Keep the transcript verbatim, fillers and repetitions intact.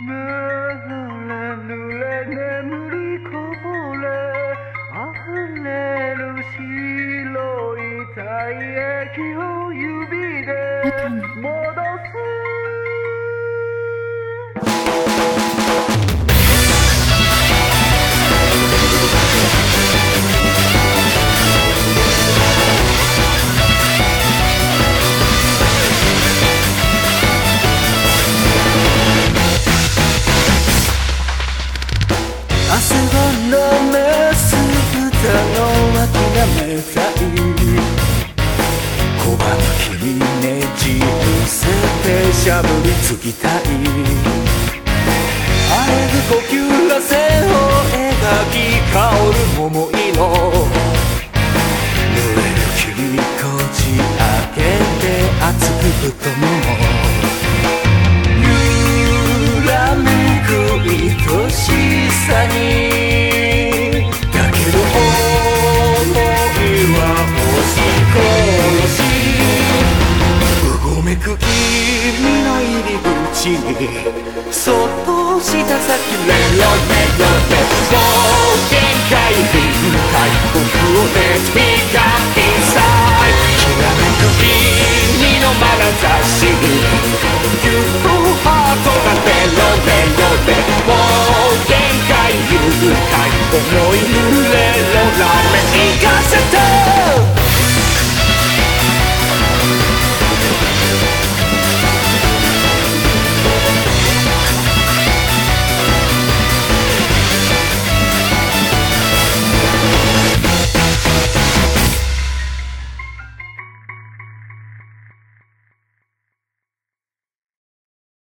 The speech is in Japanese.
濡れ濡れ眠りこぼれ溢れる白い体液を指で戻す汗を飲めすぶたの諦めたい拒む君ねじ伏せてしゃぶりつきたいあえぐ呼吸が線を描き香る桃色濡れる君こじ開けて熱く太もも揺らめく愛しさにだけど想いは押し殺しうごめく君の入り口にそっとした先レロレロレもう限界限界僕を Let me come inside きらめく君の眼差しにぎゅっとハートがレロレロレもう限界誘拐思い濡れろラメ